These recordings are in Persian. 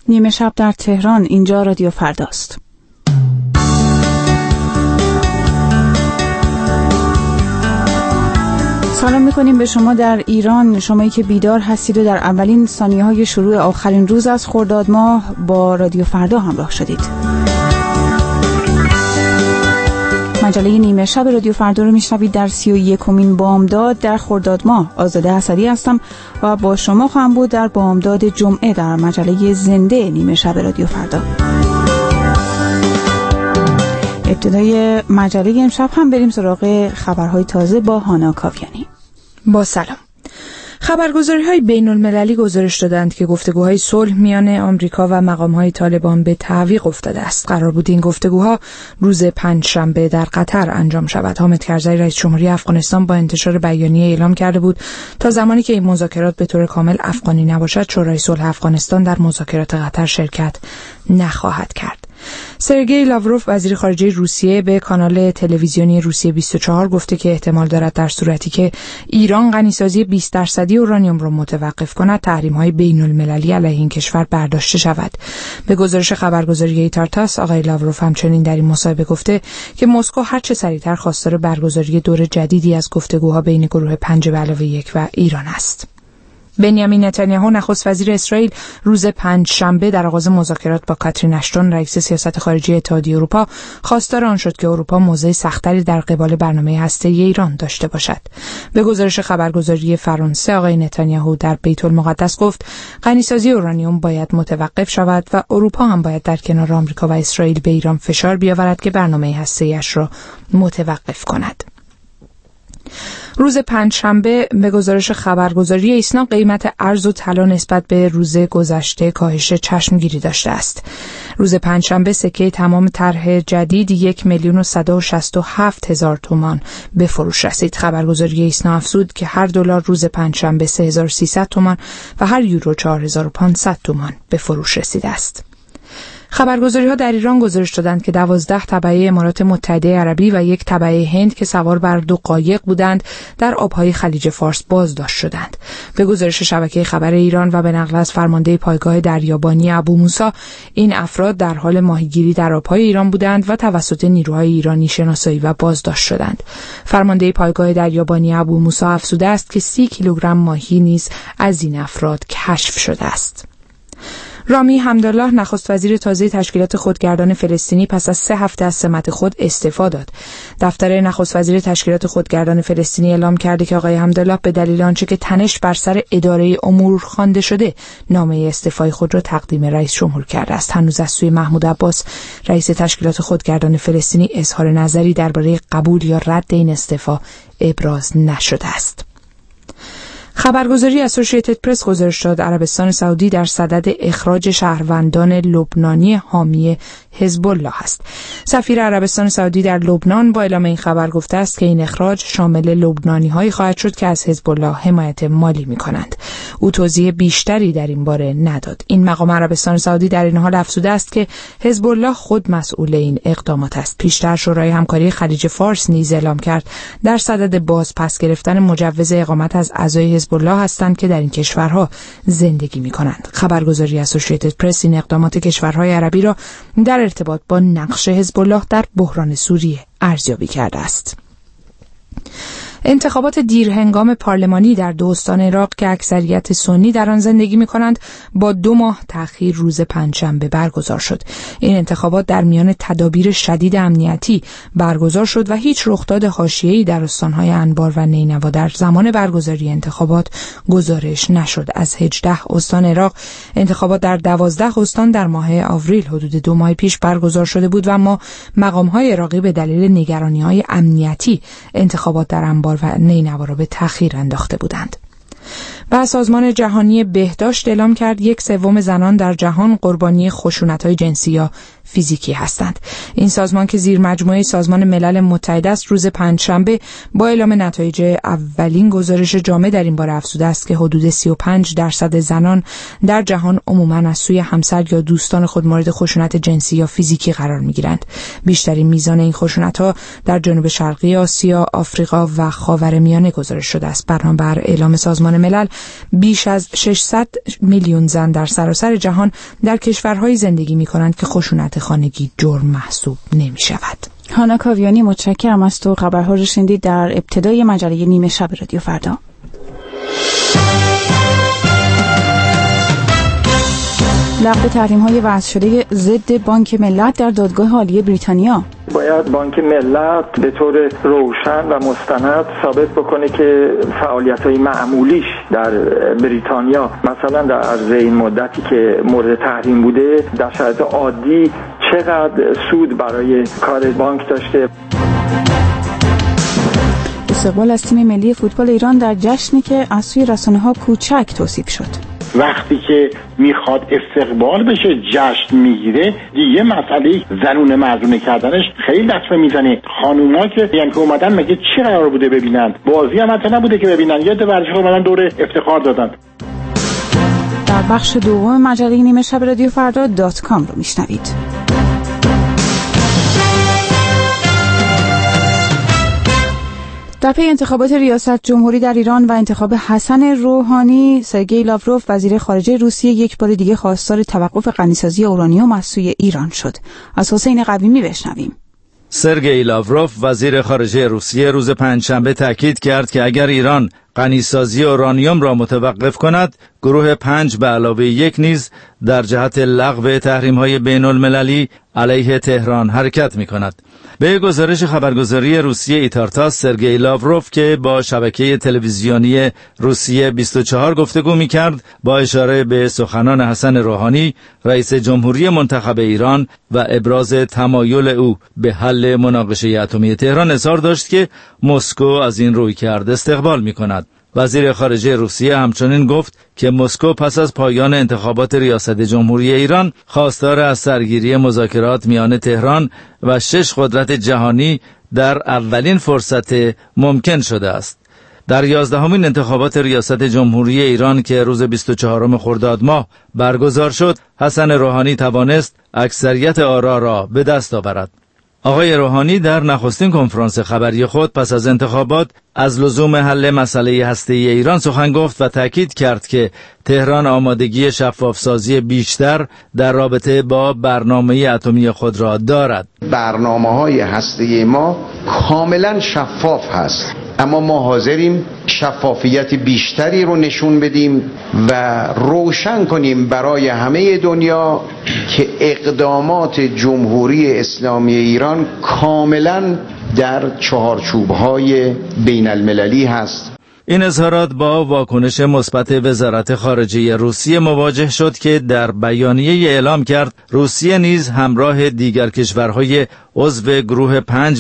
نیمه شب در تهران، اینجا رادیو فرداست. سلام میکنیم به شما در ایران، شمایی که بیدار هستید و در اولین ثانیه‌های شروع آخرین روز از خرداد ماه با رادیو فردا همراه شدید. مجله نیمه شب رادیو فردا رو میشنوید در 31مین بامداد در خرداد ماه. آزاده اسدی هستم و با شما خواهم بود در بامداد جمعه در مجله زنده نیمه شب رادیو فردا. ابتدای مجله امشب هم بریم سراغ خبرهای تازه با هانا کاویانی. با سلام. خبرگزاری‌های بین‌المللی گزارش دادند که گفتگوهای صلح میان آمریکا و مقام‌های طالبان به تعویق افتاده است. قرار بود این گفتگوها روز پنجشنبه در قطر انجام شود. حامد کرزی رئیس جمهوری افغانستان با انتشار بیانیه اعلام کرده بود تا زمانی که این مذاکرات به طور کامل افغانی نباشد، شورای صلح افغانستان در مذاکرات قطر شرکت نخواهد کرد. سرگئی لاوروف وزیر خارجه روسیه به کانال تلویزیونی روسیه 24 گفته که احتمال دارد در صورتی که ایران غنیسازی 20% اورانیوم را متوقف کند، تحریم‌های بین‌المللی علیه این کشور برداشته شود. به گزارش خبرگزاری تارتاس، آقای لاوروف همچنین در این مصاحبه گفته که مسکو هر چه سریعتر خواستار برگزاری دور جدیدی از گفتگوها بین گروه 5+1 و ایران است. بنیامین نتانیاهو نخست وزیر اسرائیل روز پنجشنبه در آغاز مذاکرات با کاترین اشتون رئیس سیاست خارجی اتحادیه اروپا خواستار آن شد که اروپا موضع سخت‌تری در قبال برنامه هسته‌ای ایران داشته باشد. به گزارش خبرگزاری فرانسه، آقای نتانیاهو در بیت المقدس گفت غنیسازی اورانیوم باید متوقف شود و اروپا هم باید در کنار آمریکا و اسرائیل به ایران فشار بیاورد که برنامه هسته‌ایش را متوقف کند. روز پنجشنبه به گزارش خبرگزاری ایسنا قیمت ارز و طلا نسبت به روز گذشته کاهش چشمگیری داشته است. روز پنجشنبه سکه تمام طرح جدید 1,167,000 تومان به فروش رسید. خبرگزاری ایسنا افزود که هر دلار روز پنجشنبه 3,300 تومان و هر یورو 4,500 تومان به فروش رسیده است. خبرگزاری‌ها در ایران گزارش دادند که 12 تبعه امارات متحده عربی و یک تبعه هند که سوار بر 2 قایق بودند در آبهای خلیج فارس بازداشت شدند. به گزارش شبکه خبر ایران و به نقل از فرمانده پایگاه دریابانی ابو موسی، این افراد در حال ماهیگیری در آبهای ایران بودند و توسط نیروهای ایرانی شناسایی و بازداشت شدند. فرمانده پایگاه دریابانی ابو موسی افزوده است که 30 کیلوگرم ماهی نیز از این افراد کشف شده است. رامی حمدالله نخست وزیر تازه تشکیلات خودگردان فلسطینی پس از 3 هفته از سمت خود استعفا داد. دفتر نخست وزیر تشکیلات خودگردان فلسطینی اعلام کرده که آقای حمدالله به دلیل آنچه که تنش بر سر اداره امور خوانده شده، نامه استعفای خود را تقدیم رئیس جمهور کرده است. هنوز از سوی محمود عباس رئیس تشکیلات خودگردان فلسطینی اظهار نظری درباره قبول یا رد این استعفا ابراز نشده است. خبرگزاری اسوسییتد پرس گزارش داد عربستان سعودی در صدد اخراج شهروندان لبنانی حامی حزب الله است. سفیر عربستان سعودی در لبنان با اعلام این خبر گفته است که این اخراج شامل لبنانی‌هایی خواهد شد که از حزب الله حمایت مالی می‌کنند. او توضیح بیشتری در این باره نداد. این مقام عربستان سعودی در این حال افزوده است که حزب الله خود مسئول این اقدامات است. پیشتر شورای همکاری خلیج فارس نیز اعلام کرد در صدد پس گرفتن مجوز اقامت از اعضای حزب الله هستند که در این کشورها زندگی می‌کنند. خبرگزاری اسوسییتد پرس این اقدامات کشورهای عربی را در ارتباط با نقش حزب الله در بحران سوریه ارزیابی کرده است. انتخابات دیرهنگام پارلمانی در 2 استان عراق که اکثریت سنی در آن زندگی می‌کنند با 2 ماه تأخیر روز پنجشنبه برگزار شد. این انتخابات در میان تدابیر شدید امنیتی برگزار شد و هیچ رخداد حاشیه‌ای در استان‌های انبار و نینوا در زمان برگزاری انتخابات گزارش نشد. از 18 استان عراق انتخابات در 12 استان در ماه آوریل حدود 2 ماه پیش برگزار شده بود و اما مقام‌های عراقی به دلیل نگرانی‌های امنیتی انتخابات در انبار و نینوا را به تأخیر انداخته بودند. و سازمان جهانی بهداشت اعلام کرد 1/3 زنان در جهان قربانی خشونت‌های جنسی یا فیزیکی هستند. این سازمان که زیر مجموعه سازمان ملل متحد است روز پنجشنبه با اعلام نتایج اولین گزارش جامع در این باره افزوده است که حدود 35% زنان در جهان عموماً از سوی همسر یا دوستان خود مورد خشونت جنسی یا فیزیکی قرار می‌گیرند. بیشترین میزان این خشونت‌ها در جنوب شرقی آسیا، آفریقا و خاورمیانه گزارش شده است. بنابر اعلام سازمان ملل بیش از 600 میلیون زن در سراسر جهان در کشورهای زندگی می‌کنند که خشونت خانگی جرم محسوب نمی‌شود. هانا کاویانی، متشکرم از تو. خبرها رو شنیدید در ابتدای مجله نیمه شب رادیو فردا. لغو تحریم‌های وضع شده ضد بانک ملت در دادگاه عالی بریتانیا. باید بانک ملت به طور روشن و مستند ثابت بکنه که فعالیت‌های معمولیش در بریتانیا، مثلا در عرض این مدتی که مورد تحریم بوده، در شرایط عادی چقدر سود برای کار بانک داشته. استقبال از تیم ملی فوتبال ایران در جشنی که از سوی رسانه‌ها کوچک توصیف شد. وقتی که میخواد استقبال بشه، جشن میگیره، دیگه مسئله زنونه مردونه کردنش خیلی لطفه میزنه. خانوما که یعنی که اومدن مگه چی قرار بوده ببینن؟ بازی هم حتی نبوده که ببینن، یه دو ورزش اومدن دور افتخار دادن. در بخش دوم مجله نیمه شب رادیو فردا .com رو میشنوید. در پی انتخابات ریاست جمهوری در ایران و انتخاب حسن روحانی، سرگئی لاوروف وزیر خارجه روسیه یک بار دیگه خواستار توقف غنیسازی اورانیوم از سوی ایران شد. از حسین قویمی بشنویم. سرگئی لاوروف وزیر خارجه روسیه روز پنجشنبه تاکید کرد که اگر ایران غنیسازی اورانیوم را متوقف کند، گروه 5+1 نیز در جهت لغو تحریم‌های بین‌المللی علیه تهران حرکت می‌کند. به گزارش خبرگزاری روسیه ایتارتاس، سرگئی لاوروف که با شبکه تلویزیونی روسیه 24 گفتگو می‌کرد، با اشاره به سخنان حسن روحانی رئیس جمهوری منتخب ایران و ابراز تمایل او به حل مناقشه اتمی تهران اظهار داشت که مسکو از این رویکرد استقبال می‌کند. وزیر خارجه روسیه همچنین گفت که مسکو پس از پایان انتخابات ریاست جمهوری ایران خواستار از سرگیری مذاکرات میان تهران و 6 قدرت جهانی در اولین فرصت ممکن شده است. در 11مین انتخابات ریاست جمهوری ایران که روز 24 خرداد ماه برگزار شد، حسن روحانی توانست اکثریت آرا را به دست آورد. آقای روحانی در نخستین کنفرانس خبری خود پس از انتخابات از لزوم حل مسئله هسته‌ای ایران سخن گفت و تاکید کرد که تهران آمادگی شفافسازی بیشتر در رابطه با برنامه اتمی خود را دارد. برنامه‌های هسته‌ای ما کاملا شفاف هست، اما ما حاضریم شفافیت بیشتری رو نشون بدیم و روشن کنیم برای همه دنیا که اقدامات جمهوری اسلامی ایران کاملا در چهارچوب‌های بین المللی هست. این اظهارات با واکنش مثبت وزارت خارجه روسیه مواجه شد که در بیانیه اعلام کرد روسیه نیز همراه دیگر کشورهای عضو گروه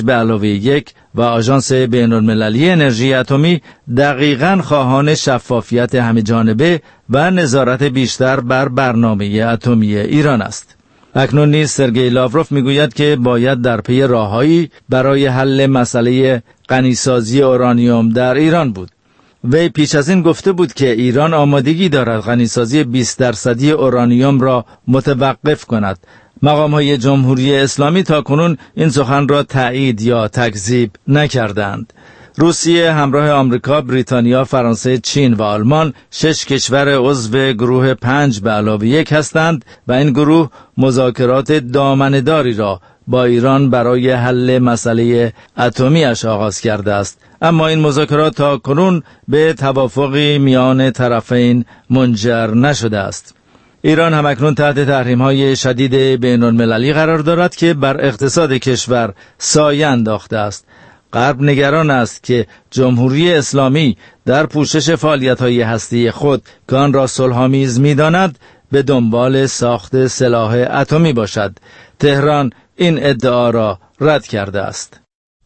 5+1 و آژانس بین‌المللی انرژی اتمی دقیقاً خواهان شفافیت همه‌جانبه و نظارت بیشتر بر برنامه اتمی ایران است. اکنون نیز سرگئی لاوروف میگوید که باید در پی راههایی برای حل مسئله غنیسازی اورانیوم در ایران بود. وی پیش از این گفته بود که ایران آمادگی دارد غنیسازی 20% اورانیوم را متوقف کند. مقام‌های جمهوری اسلامی تاکنون این سخن را تایید یا تکذیب نکردند. روسیه همراه آمریکا، بریتانیا، فرانسه، چین و آلمان 6 کشور عضو گروه 5+1 هستند و این گروه مذاکرات دامنه‌داری را با ایران برای حل مسئله اتمی‌اش آغاز کرده است، اما این مذاکرات تا کنون به توافقی میان طرفین منجر نشده است. ایران همکنون تحت تحریم‌های شدید بین‌المللی قرار دارد که بر اقتصاد کشور سایه انداخته است. غرب نگران است که جمهوری اسلامی در پوشش فعالیت‌های هسته‌ای خود که آن را صلح‌آمیز می‌داند به دنبال ساخت سلاح اتمی باشد. تهران این ادعا را رد کرده است.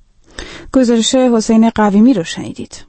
گزارش حسین قویمی رو شنیدید.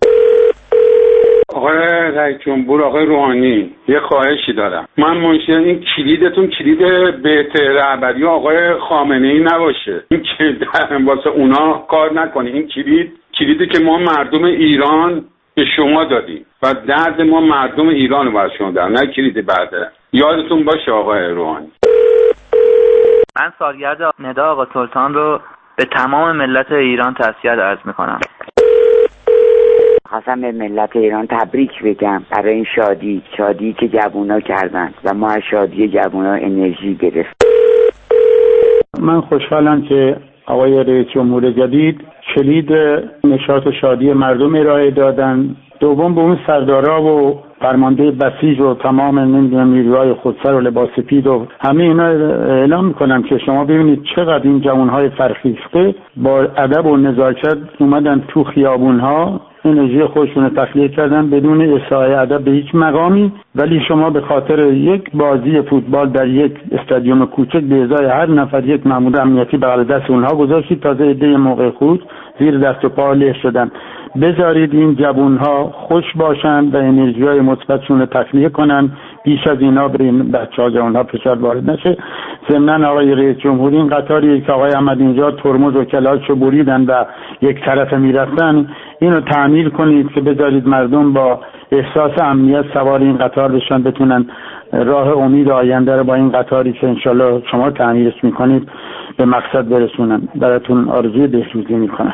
آقای رئیس جمهور، آقای روحانی، یه خواهشی دارم. من منشی این کلیدتون کلید به رهبری آقای خامنه‌ای نباشه. این واسه اونا کار نکنه. این کلیدی که ما مردم ایران به شما دادیم و درد ما مردم ایران رو بر شما دارم، نه کلید بعده. یادتون باشه آقای روحانی. من سالگرد ندا آقا سلطان رو به تمام ملت ایران تسلیت عرض میکنم. خواستم به ملت ایران تبریک بگم برای این شادی که جوونا کردن و ما از شادی جوونا انرژی گرفتیم. من خوشحالم که آقای رئیس جمهور جدید کلید نشاط و شادی مردم ارائه دادن. دوم به اون سردارا و فرمانده بسیج و تمام نیروهای خودسر و لباس سپید و همه اینا اعلام میکنم که شما ببینید چقدر این جوانهای فرخیخته با ادب و نزاکت اومدن تو خیابونها، انرژی خودشون رو تخلیه کردن بدون احصای ادب به هیچ مقامی، ولی شما به خاطر یک بازی فوتبال در یک استادیوم کوچک به ازای هر نفر یک مأمور امنیتی بغل دست اونها گذاشتید. تازه عده موقع خروج زیر دست و پا له شدن. بذارید این جوانها خوش باشن و انرژی‌های مثبتشون رو تخلیه کنن، بیش از اینا به این بچه‌ها جوانها فشار وارد نشه. ضمناً آقای رئیس جمهوری این قطاری که آقای احمدی‌نژاد ترمز و کلاهشو بریدن و یک طرف میرفتن، اینو تعمیر کنید که بذارید مردم با احساس امنیت سوار این قطار بشن، بتونن راه امید آینده رو با این قطاری که انشالله شما تعمیرش میکنید به مقصد برسونن. براتون آرزوی بهروزی میکنم.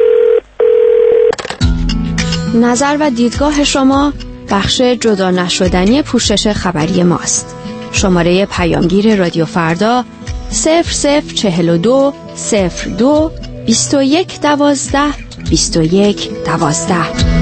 نظر و دیدگاه شما بخش جدا نشدنی پوشش خبری ماست. شماره پیامگیر رادیو فردا 0042 02 21 12 21 12.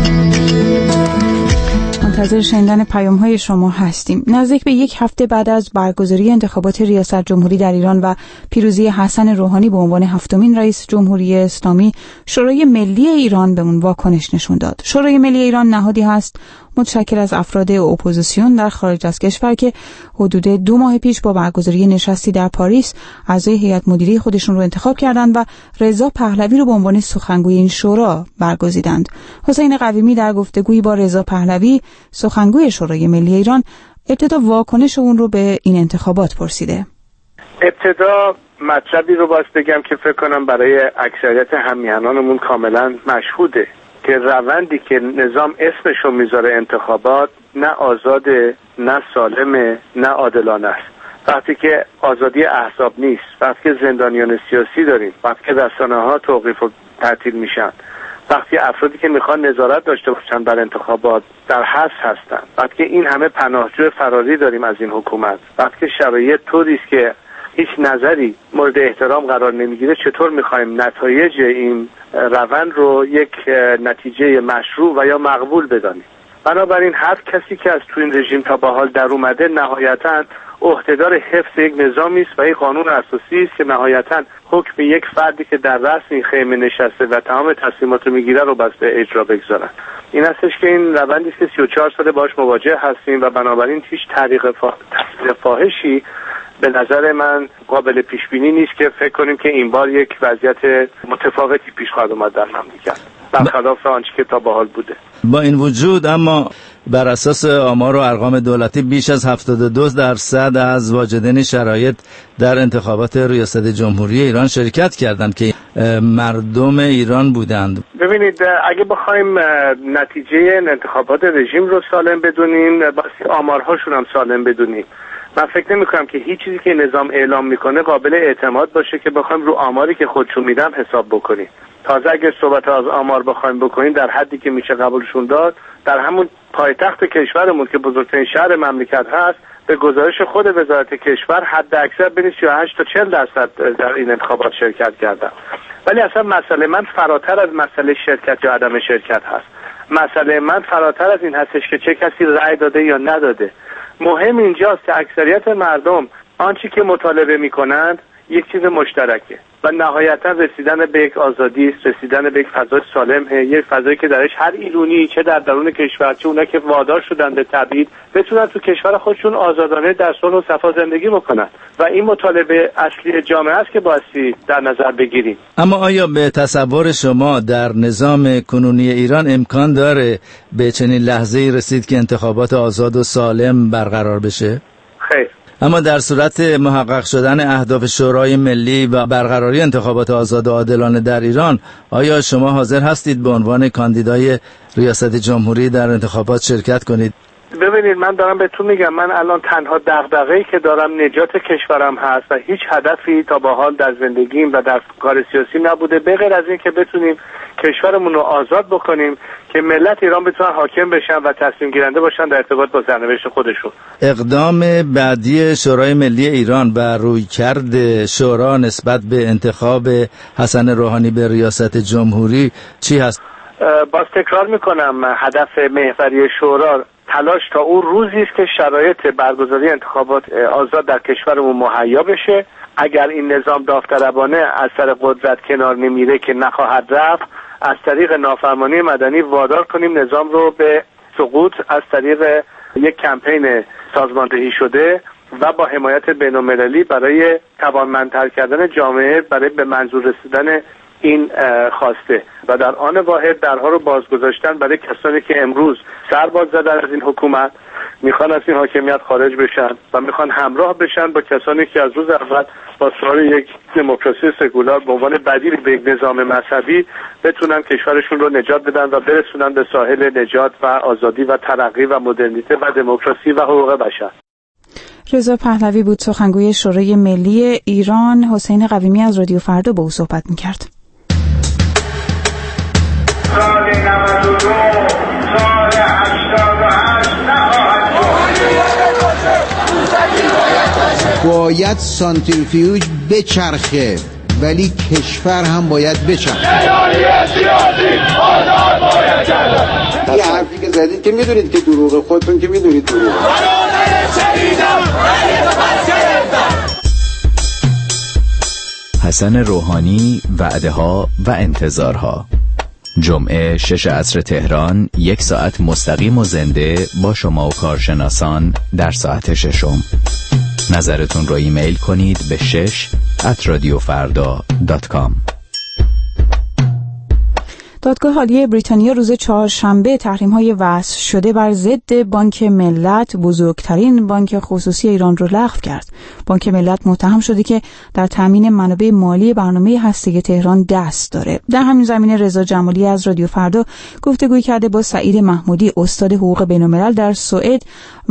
منتظر شنیدن پیام‌های شما هستیم. نزدیک به یک هفته بعد از برگزاری انتخابات ریاست جمهوری در ایران و پیروزی حسن روحانی به عنوان هفتمین رئیس جمهوری اسلامی، شورای ملی ایران به اون واکنش نشون داد. شورای ملی ایران نهادی هست متشکل از افراد اپوزیسیون در خارج از کشور که حدود 2 ماه پیش با برگزاری نشستی در پاریس اعضای هیئت مدیره خودشون رو انتخاب کردند و رضا پهلوی رو به عنوان سخنگوی این شورا برگزیدند. حسین قویمی در گفتگویی با رضا پهلوی سخنگوی شورای ملی ایران ابتدا واکنش اون رو به این انتخابات پرسیده. ابتدا مطلبی رو باید بگم که فکر کنم برای اکثریت همیهنانمون کاملا مشهوده که روندی که نظام اسمشو میذاره انتخابات نه آزاده، نه سالمه، نه عادلانه است. وقتی که آزادی احزاب نیست، وقتی که زندانیان سیاسی داریم، وقتی که رسانه‌ها توقیف و تعطیل میشن، وقتی افرادی که میخوان نظارت داشته باشن بر انتخابات در حبس هستن، وقتی که این همه پناهجو فراری داریم از این حکومت، وقتی که شرایط طوری است که هیچ نظری مورد احترام قرار نمیگیره، چطور میخوایم نتایج این روند رو یک نتیجه مشروع و یا مقبول بدانیم؟ بنابراین هر کسی که از تو این رژیم تا به حال در اومده نهایتاً عهدهدار حفظ یک نظامی است و یک قانون اساسی است که نهایتاً حکم یک فردی که در رأس این خیمه نشسته و تمام تصمیمات رو میگیره رو بس به اجرا بگذارن. این هستش که این روندی است که 34 سال باهاش مواجه هستیم و بنابراین هیچ تصویر فاحشی به نظر من قابل پیش بینی نیست که فکر کنیم که این بار یک وضعیت متفاوتی پیش خواهد اومد در مملکت برخلاف آنچه که تا به حال بوده. با این وجود اما بر اساس آمار و ارقام دولتی بیش از 72% از واجدین شرایط در انتخابات ریاست جمهوری ایران شرکت کردند که مردم ایران بودند. ببینید اگه بخوایم نتیجه انتخابات رژیم رو سالم بدونیم، باید آمارهاشون هم سالم بدونیم. من فکر نمی کنم که هیچ چیزی که نظام اعلام میکنه قابل اعتماد باشه که بخوایم رو آماری که خودشون میدن حساب بکنیم. تازه اگه صحبت از آمار بخوایم بکنیم در حدی که میشه قبولشون داد، در همون پایتخت کشورمون که بزرگترین شهر مملکت هست، به گزارش خود وزارت کشور حد اکثر بین 38 تا 40% در این انتخابات شرکت کردن. ولی اصلا مسئله من فراتر از مسئله شرکت یا عدم شرکت هست. مسئله من فراتر از این هستش که چه کسی رأی داده یا نداده. مهم اینجاست که اکثریت مردم آنچه که مطالبه میکنند یک چیز مشترکه و نهایتا رسیدن به یک آزادی، رسیدن به یک فضای سالمه، یک فضایی که درش هر ایرانی چه در درون کشور چه اونا که وادار شدن به تبعید بتونن تو کشور خودشون آزادانه در صلح و صفا زندگی بکنن و این مطالبه اصلی جامعه است که بایستی در نظر بگیریم. اما آیا به تصور شما در نظام کنونی ایران امکان داره به چنین لحظه‌ای رسید که انتخابات آزاد و سالم برقرار بشه؟ خیر. اما در صورت محقق شدن اهداف شورای ملی و برقراری انتخابات آزاد و عادلانه در ایران، آیا شما حاضر هستید به عنوان کاندیدای ریاست جمهوری در انتخابات شرکت کنید؟ ببینید من دارم بهتون میگم، من الان تنها دغدغه‌ای که دارم نجات کشورم هست و هیچ هدفی تا به حال در زندگیم و در کار سیاسی نبوده به غیر از این که بتونیم کشورمون رو آزاد بکنیم که ملت ایران بتونن حاکم بشن و تصمیم گیرنده باشن در ارتباط با سرنوشت خودشون. اقدام بعدی شورای ملی ایران و رویکرد شورا نسبت به انتخاب حسن روحانی به ریاست جمهوری چی هست؟ باز تکرار میکنم، هدف محوری شورا تلاش تا اون روزی است که شرایط برگزاری انتخابات آزاد در کشورمون مهیا بشه. اگر این نظام داوطلبانه از سر قدرت کنار نمیره که نخواهد رفت، از طریق نافرمانی مدنی وادار کنیم نظام رو به سقوط از طریق یک کمپین سازماندهی شده و با حمایت بین‌المللی برای توانمندتر کردن جامعه برای به منظور رسیدن این خواسته و در آن واحد درها رو باز گذاشتن برای کسانی که امروز سر باز زدن از این حکومت، میخوان از این حاکمیت خارج بشن و میخوان همراه بشن با کسانی که از روز اول با سراغ یک دموکراسی سکولار به عنوان بدیل به یک نظام مذهبی بتونن کشورشون رو نجات بدن و برسونن به ساحل نجات و آزادی و ترقی و مدرنیته و دموکراسی و حقوق بشر. رضا پهلوی بود سخنگوی شورای ملی ایران. حسین قویمی از رادیو فردا با او صحبت می‌کرد. سال 92 سال 88 باید سانتریفیوژ بچرخه ولی کشور هم باید بچرخه. یه حرفی که زدید که میدونید که دروغه، خودتون که میدونید دروغه. حسن روحانی، وعده‌ها و انتظارها. جمعه 6 عصر تهران، 1 ساعت مستقیم و زنده با شما و کارشناسان در ساعت 6. نظرتون رو ایمیل کنید به 6@radiofarda.com. دادگاه عالی بریتانیا روز چهارشنبه تحریم‌های وضع شده بر ضد بانک ملت، بزرگترین بانک خصوصی ایران، رو لغو کرد. بانک ملت متهم شده که در تامین منابع مالی برنامه هسته‌ای تهران دست داره. در همین زمینه رضا جمالی از رادیو فردا گفتگوی کرده با سعید محمودی، استاد حقوق بین‌الملل در سوئد،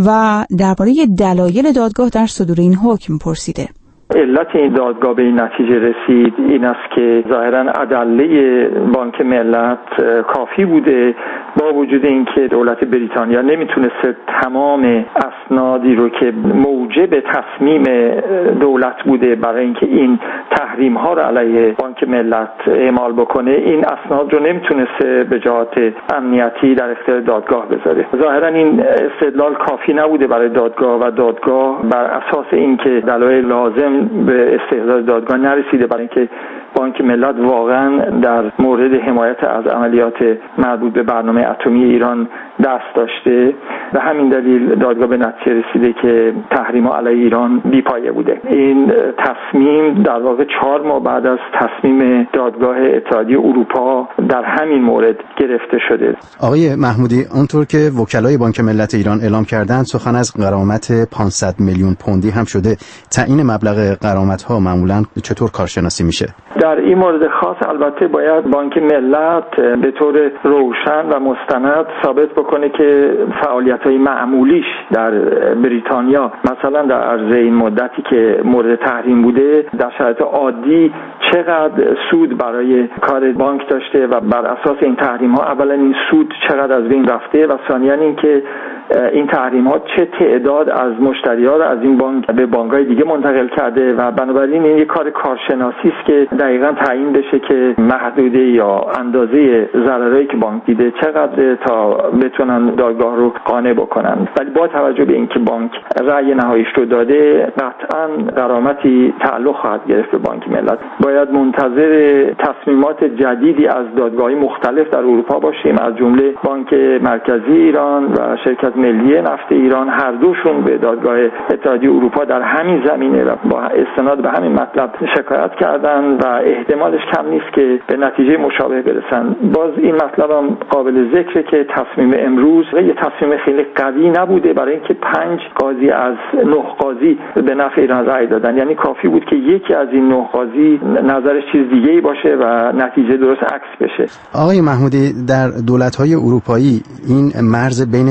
و درباره دلایل دادگاه در صدور این حکم پرسیده. علت این دادگاه به این نتیجه رسید این است که ظاهراً ادله بانک ملت کافی بوده، با وجود اینکه دولت بریتانیا نمیتونسته تمام اسنادی رو که موجب تصمیم دولت بوده برای اینکه این تحریم ها رو علیه بانک ملت اعمال بکنه، این اسناد رو نمیتونسته به جهات امنیتی در اختیار دادگاه بذاره. ظاهراً این استدلال کافی نبوده برای دادگاه و دادگاه بر اساس اینکه دلایل لازم به استحضار دادگاه نرسیده برای اینکه بانک ملت واقعا در مورد حمایت از عملیات مربوط به برنامه اتمی ایران دست داشته و همین دلیل دادگاه به نتیجه رسیده که تحریم‌ها علیه ایران بی‌پایه بوده. این تصمیم در واقع 4 ماه بعد از تصمیم دادگاه اتحادیه اروپا در همین مورد گرفته شده. آقای محمودی، اونطور که وکلای بانک ملت ایران اعلام کردند سخن از غرامت 500 میلیون پوندی هم شده. تعیین مبلغ غرامت‌ها معمولاً چطور کارشناسی میشه؟ در این مورد خاص البته باید بانک ملت به طور روشن و مستند ثابت بکنه که فعالیت‌های معمولیش در بریتانیا، مثلا در عرض این مدتی که مورد تحریم بوده، در شرایط عادی چقدر سود برای کار بانک داشته و بر اساس این تحریم‌ها اولا این سود چقدر از بین رفته و ثانیاً اینکه این تحریم‌ها چه تعداد از مشتری‌ها رو از این بانک به بانک‌های دیگه منتقل کرده و بنابراین این یک کار کارشناسی است که دقیقاً تعیین بشه که محدوده یا اندازه ضرری که بانک دیده چقدر تا بتونن دادگاه رو قانع بکنن. ولی با توجه به اینکه بانک رأی نهاییش رو داده، قطعاً غرامتی تعلق خواهد گرفت به بانک ملت. باید منتظر تصمیمات جدیدی از دادگاه‌های مختلف در اروپا باشیم، از جمله بانک مرکزی ایران و شرکت ملی نفت ایران، هر دوشون به دادگاه اتحادیه اروپا در همین زمینه و با استناد به همین مطلب شکایت کردن و احتمالش کم نیست که به نتیجه مشابه برسن. باز این مطلب هم قابل ذکره که تصمیم امروز یه تصمیم خیلی قوی نبوده برای اینکه 5 قاضی از 9 قاضی به نفع ایران رأی دادن، یعنی کافی بود که یکی از این 9 قاضی نظرش چیز دیگه‌ای باشه و نتیجه درست عکس بشه. آقای محمودی، در دولت‌های اروپایی این مرز بین سیاست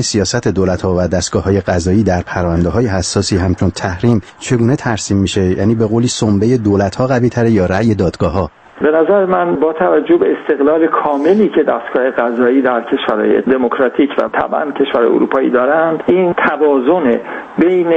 دولت‌ها و دستگاه‌های قضایی در پرونده‌های حساسی همچون تحریم چگونه ترسیم میشه؟ یعنی به قولی سنبه دولت‌ها قوی‌تره یا رأی دادگاه‌ها؟ به نظر من با توجه به استقلال کاملی که دستگاه قضایی در کشورهای دموکراتیک و طبعا کشور اروپایی دارند، این توازن بین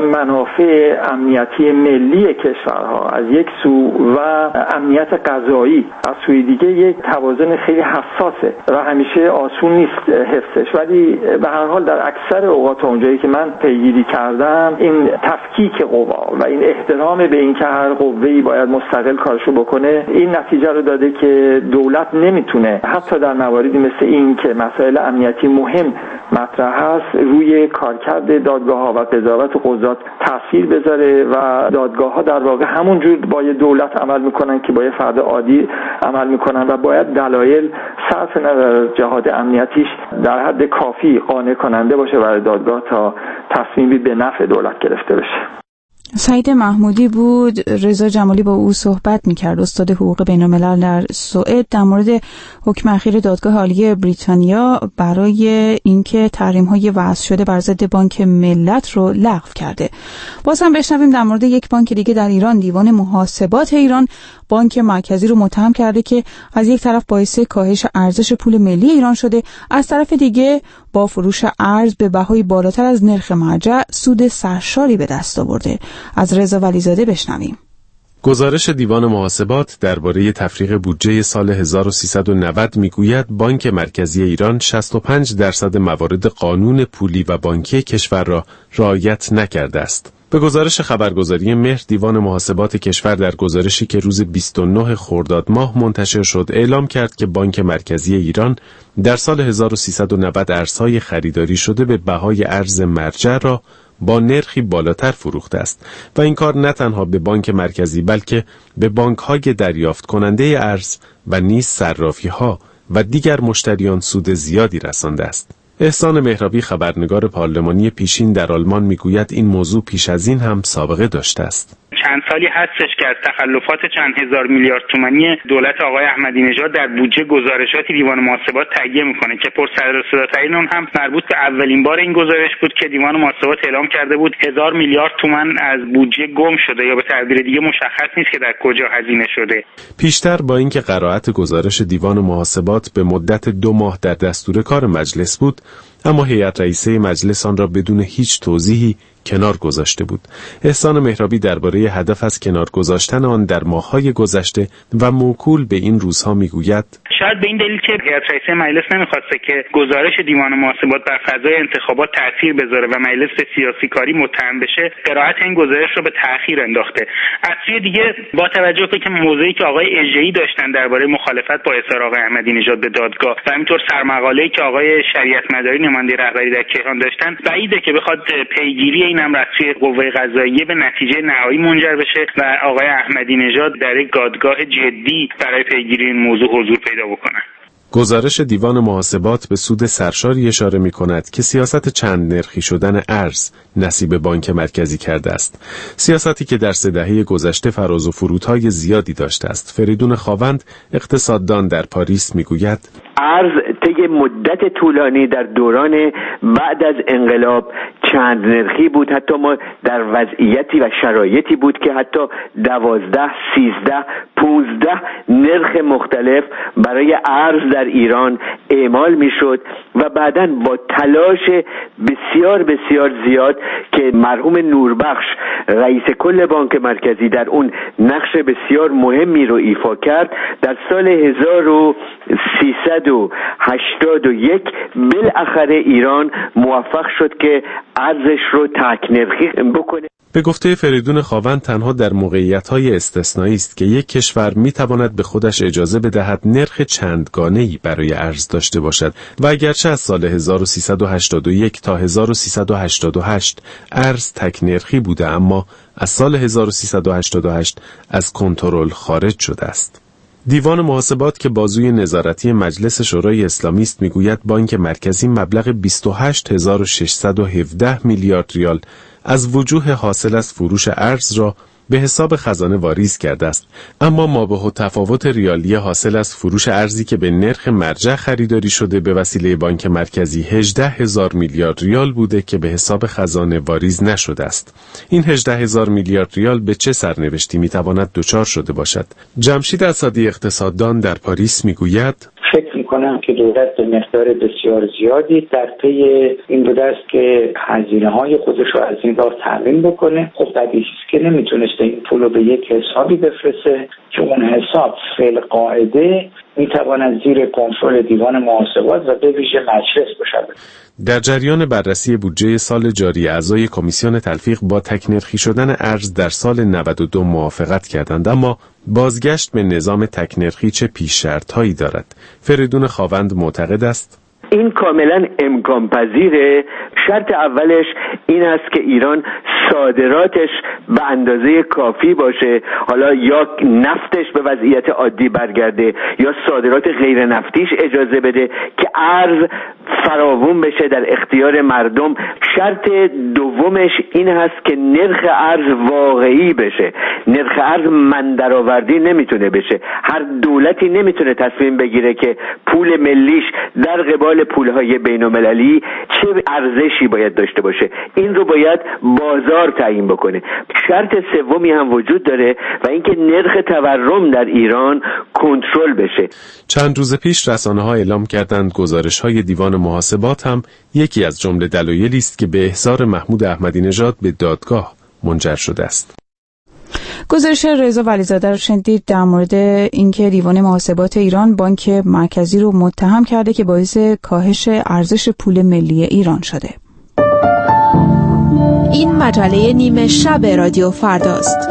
منافع امنیتی ملی کشورها از یک سو و امنیت قضایی از سوی دیگه یک توازن خیلی حساسه و همیشه آسون نیست حفظش، ولی به هر حال در اکثر اوقات اونجایی که من پیگیری کردم این تفکیک قوا و این احترام به این که هر قوه‌ای باید مستقل کارشو بکنه این نتیجه رو داده که دولت نمیتونه حتی در مواردی مثل این که مسائل امنیتی مهم مطرح هست روی کارکرد دادگاه‌ها و قضاوت قضات تاثیر بذاره و دادگاه‌ها در واقع همونجور با یه دولت عمل میکنن که با یه فرد عادی عمل میکنن و باید دلایل صرف نظر جهاد امنیتیش در حد کافی قانع کننده باشه برای دادگاه تا تصمیمی به نفع دولت گرفته بشه. سعید محمودی بود. رضا جمالی با او صحبت می‌کرد، استاد حقوق بین‌الملل در سوئد، در مورد حکم اخیر دادگاه عالی بریتانیا برای اینکه تحریم‌های وضع شده بر ضد بانک ملت رو لغو کرده. باز هم بشنویم در مورد یک بانک دیگه در ایران. دیوان محاسبات ایران بانک مرکزی رو متهم کرده که از یک طرف باعث کاهش ارزش پول ملی ایران شده، از طرف دیگه با فروش ارز به بهای بالاتر از نرخ مرجع سود سرشاری به دست آورده. از رضا ولیزاده بشنویم. گزارش دیوان محاسبات درباره تفریغ بودجه سال 1390 میگوید بانک مرکزی ایران 65% موارد قانون پولی و بانکی کشور را رعایت نکرده است. به گزارش خبرگزاری مهر، دیوان محاسبات کشور در گزارشی که روز 29 خرداد ماه منتشر شد اعلام کرد که بانک مرکزی ایران در سال 1390 ارزهای خریداری شده به بهای ارز مرجع را با نرخی بالاتر فروخته است و این کار نه تنها به بانک مرکزی بلکه به بانک‌های دریافت کننده ارز و نیز صرافی‌ها و دیگر مشتریان سود زیادی رسانده است. احسان مهرابی، خبرنگار پارلمانی پیشین در آلمان، میگوید این موضوع پیش از این هم سابقه داشته است. چند سالی هستش که از تخلفات چند هزار میلیارد تومانی دولت آقای احمدی نژاد در بودجه گزارشاتی دیوان محاسبات تهیه میکنه که پرسر و صداترین اون هم مربوط به اولین بار این گزارش بود که دیوان محاسبات اعلام کرده بود 1000 میلیارد تومان از بودجه گم شده یا به تعبیر دیگه مشخص نیست که در کجا هزینه شده. پیشتر با اینکه قرائت گزارش دیوان محاسبات به مدت 2 ماه در دستور کار مجلس بود، اما هیئت رئیسه مجلس آن را بدون هیچ توضیحی کنار گذاشته بود. احسان مهرابی درباره هدف از کنار گذاشتن آن در ماه‌های گذشته و موکول به این روزها میگوید: شاید به این دلیل که هیئت رئیسه مجلس نمیخواسته که گزارش دیوان محاسبات بر فضای انتخابات تاثیر بذاره و مجلس به سیاسی کاری متهم بشه، قرائت این گزارش رو به تأخیر انداخته. از سوی دیگه با توجه به که موضوعی که آقای اژه‌ای داشتن درباره مخالفت با اصرار آقای احمدی نژاد به دادگاه و همینطور سرمقاله‌ای که آقای شریعت مداری نماینده رهبری در کیهان داشتن، بعیده که بخواد پیگیری این هم رسمی قوه قضاییه به نتیجه نهایی منجر بشه و آقای احمدی نژاد در یک دادگاه جدی برای پیگیری این موضوع حضور پیدا بکنه. گزارش دیوان محاسبات به سود سرشاری اشاره می کند که سیاست چند نرخی شدن ارز نصیب بانک مرکزی کرده است. سیاستی که در 3 دهه گذشته فراز و فرودهای زیادی داشته است. فریدون خاوند، اقتصاددان در پاریس، می گوید: ارز طی مدت طولانی در دوران بعد از انقلاب چند نرخی بود. حتی ما در وضعیتی و شرایطی بود که حتی 12, 13, 15 نرخ مختلف برای ارز در ایران اعمال میشد و بعداً با تلاش بسیار بسیار زیاد که مرحوم نوربخش رئیس کل بانک مرکزی در اون نقش بسیار مهمی رو ایفا کرد، در سال 1381 بالاخره ایران موفق شد که ارزش رو تکنرخی بکنه. به گفته فریدون خاوند، تنها در موقعیت‌های استثنایی است که یک کشور می‌تواند به خودش اجازه بدهد نرخ چندگانه‌ای برای ارز داشته باشد و اگرچه از سال 1381 تا 1388 ارز تکنرخی بوده، اما از سال 1388 از کنترل خارج شده است. دیوان محاسبات که بازوی نظارتی مجلس شورای اسلامی است میگوید بانک مرکزی مبلغ 28617 میلیارد ریال از وجوه حاصل از فروش ارز را به حساب خزانه واریز کرده است. اما مابه تفاوت ریالی حاصل از فروش ارزی که به نرخ مرجع خریداری شده به وسیله بانک مرکزی 18,000 میلیارد ریال بوده که به حساب خزانه واریز نشده است. این 18,000 میلیارد ریال به چه سرنوشتی میتواند دچار شده باشد؟ جمشید اسدی اقتصاددان در پاریس میگوید فکر میکنم که دولت به مقدار بسیار زیادی در پی این بوده است که هزینه‌های خودش رو از این راه تامین بکنه. خب طبیعیه که نمیتونسته این پول رو به یک حسابی بفرسته که اون حساب فعل قاعده میتواند زیر کنترل دیوان محاسبات و به ویژه مجلس باشد. در جریان بررسی بودجه سال جاری اعضای کمیسیون تلفیق با تک‌نرخی شدن ارز در سال 92 موافقت کردند، اما بازگشت به نظام تک‌نرخی چه پیش شرط‌هایی دارد؟ فریدون خاوند معتقد است این کاملا امکان پذیره. شرط اولش این است که ایران صادراتش به اندازه کافی باشه، حالا یا نفتش به وضعیت عادی برگرده یا صادرات غیر نفتیش اجازه بده که ارز فراوون بشه در اختیار مردم. شرط دومش این هست که نرخ ارز واقعی بشه. نرخ ارز مندرآوردی نمیتونه بشه. هر دولتی نمیتونه تصمیم بگیره که پول ملیش در قبال پولهای بین‌المللی چه ارزشی باید داشته باشه. این رو باید بازار تعیین بکنه. شرط سومی هم وجود داره و اینکه نرخ تورم در ایران کنترل بشه. چند روز پیش رسانه‌ها اعلام کردند گزارش‌های دیوان محاسبات هم یکی از جمله دلایلی است که به احضار محمود احمدی نژاد به دادگاه منجر شده است. گزارش رضا ولیزاده رو شنیدید در مورد اینکه دیوان محاسبات ایران بانک مرکزی رو متهم کرده که باعث کاهش ارزش پول ملی ایران شده. این مجله نیمه شب رادیو فرداست.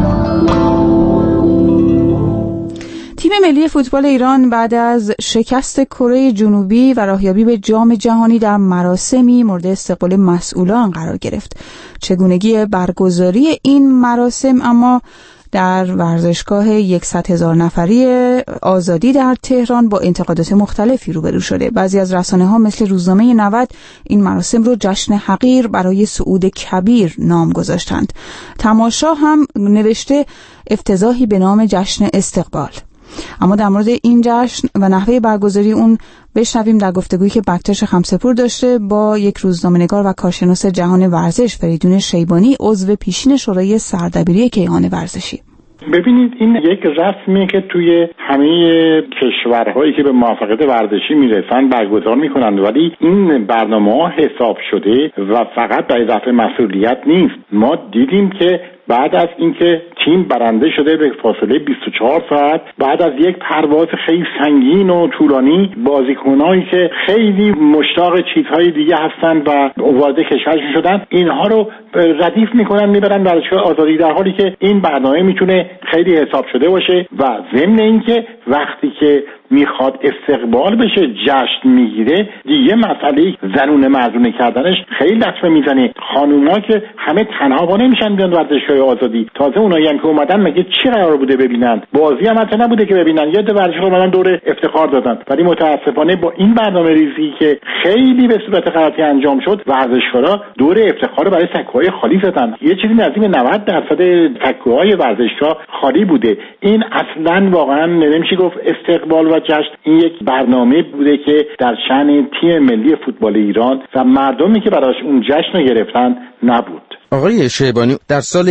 تیم ملی فوتبال ایران بعد از شکست کره جنوبی و راهیابی به جام جهانی در مراسمی مورد استقبال مسئولان قرار گرفت. چگونگی برگزاری این مراسم اما در ورزشگاه 100,000 نفری آزادی در تهران با انتقادات مختلفی روبرو شده. بعضی از رسانه‌ها مثل روزنامه 90 این مراسم رو جشن حقیر برای صعود کبیر نام گذاشتند. تماشا هم نوشته افتضاحی به نام جشن استقبال. اما در مورد این جشن و نحوه برگزاری اون بشنویم در گفتگویی که بکتش خمسه‌پور داشته با یک روزنامه‌نگار و کارشناس جهان ورزش فریدون شیبانی، عضو پیشین شورای سردبیری کیهان ورزشی. ببینید این یک رسمیه که توی همه کشورهایی که به موفقیت ورزشی میرسن برگزار میکنن، ولی این برنامه‌ها حساب شده و فقط برای رفع مسئولیت نیست. ما دیدیم که بعد از اینکه تیم برنده شده به فاصله 24 ساعت بعد از یک پرواز خیلی سنگین و طولانی، بازیکنایی که خیلی مشتاق چیزهای دیگه هستن و وارد کشورشون شدن اینها رو ردیف میکنن میبرن ورزشگاه آزادی، در حالی که این برنامه میتونه خیلی حساب شده باشه. و ضمن اینکه وقتی که میخواد استقبال بشه جشن میگیره دیگه مسئله زنونه مردونه کردنش خیلی لطمه میزنه. خانوما که همه تنها با نمیشن بیان ورزشگاه آزادی، تازه اونایی هم که اومدن مگه چی قرار بوده ببینن؟ بازی هم حتی نبوده که ببینن، یه ورزشگاه اومدن دور افتخار دادن. ولی متاسفانه با این برنامه ریزی که خیلی به صورت غلطی انجام شد ورزشکارا دور افتخار برای سکوهای خالی زدن. یه چیزی نزدیک 90% سکوهای ورزشگاه خالی بوده. این اصلا واقعا نمیشه گفت استقبال و جشن. این یک برنامه بوده که در شأن تیم ملی فوتبال ایران و مردمی که براش اون جشن رو گرفتن نبود. آقای شیبانی، در سال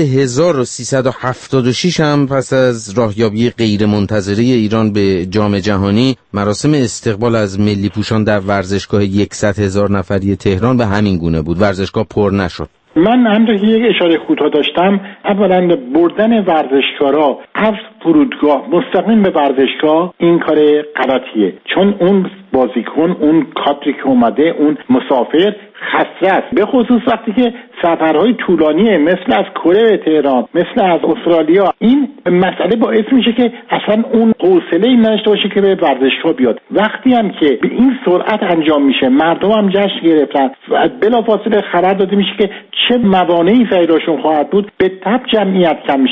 1376 هم پس از راهیابی غیرمنتظره ایران به جام جهانی مراسم استقبال از ملی پوشان در ورزشگاه 100,000 نفری تهران به همین گونه بود. ورزشگاه پر نشد. من همونطور که یک اشاره کوتاه داشتم، اولا بردن ورزشکارا از فرودگاه مستقیم به ورزشگاه این کار غلطیه، چون اون بازیکن، اون کادری که اومده، اون مسافر خسته است، به خصوص وقتی که سفرهای طولانیه مثل از کره به تهران، مثل از استرالیا. این مسئله باعث میشه که اصلا اون حوصله این نداشته باشه که به ورزشگاه بیاد. وقتی هم که به این سرعت انجام میشه، مردم هم جشن گرفتن و بلافاصله خبر داده میشه که چه موانعی سریرشون خواهد بود، به تبع جمعیت کم میشه.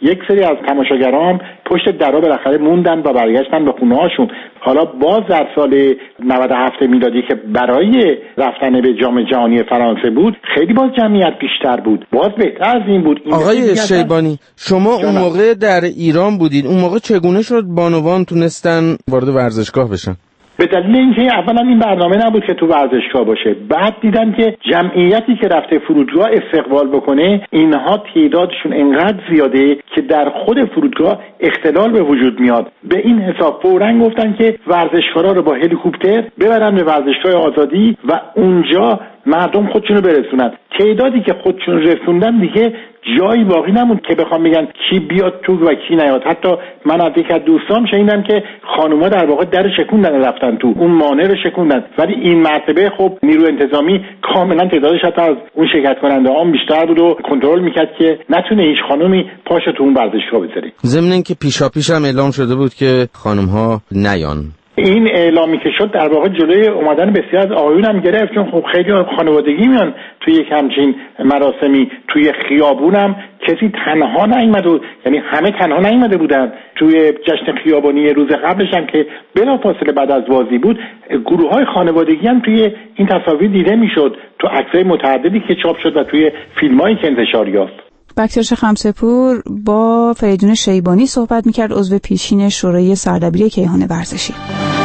یک سری از تماشاگران پشت درا بالاخره موندن و برگشتن به خونه‌هاشون. حالا باز در سال 97 میلادی که برای رفتن به جام جهانی فرانسه بود خیلی باز جمعیت بیشتر بود، باز بهتر از این بود. آقای شیبانی شما اون موقع در ایران بودید، اون موقع چگونه شد بانوان تونستن وارد ورزشگاه بشن؟ به دلیل اینکه اولا این برنامه نبود که تو ورزشگاه باشه، بعد دیدن که جمعیتی که رفته فرودگاه استقبال بکنه اینها تعدادشون انقدر زیاده که در خود فرودگاه اختلال به وجود میاد. به این حساب فوراً گفتن که ورزشکارا رو با هلیکوپتر ببرن به ورزشگاه آزادی و اونجا مردم خودشونو برسونن. تعدادی که خودشون رسوندن دیگه جایی باقی نموند که بخوام بگن کی بیاد تو و کی نیاد. حتی من از یک از دوستام شنیدم که خانوما در واقع در شکوندن رفتن تو، اون مانع رو شکوندن، ولی این مرتبه خب نیرو انتظامی کاملا تعدادش حتی از اون شرکت کننده ها بیشتر بود و کنترل میکرد که نتونه هیچ خانومی پاشو تو اون ورزشگاه بذاره. ضمن اینکه پیشاپیش هم اعلام شده بود که خانم ها نیان. این اعلامی که شد در واقع جلوی اومدن بسیار از آقایون هم گرفت، چون خب خیلی خانوادگی میان توی یک همچین مراسمی. توی خیابونم کسی تنها نیامده بود، یعنی همه تنها نیامده بودن. توی جشن خیابانی روز قبلش هم که بلافاصله بعد از بازی بود گروه‌های خانوادگی هم توی این تصاویر دیده میشد، تو عکسای متعددی که چاپ شد و توی فیلمایی که انتشار یافت. بکترش خمسه‌پور با فریدون شیبانی صحبت میکرد، عضو پیشین شورای سردبیری کیهان ورزشی.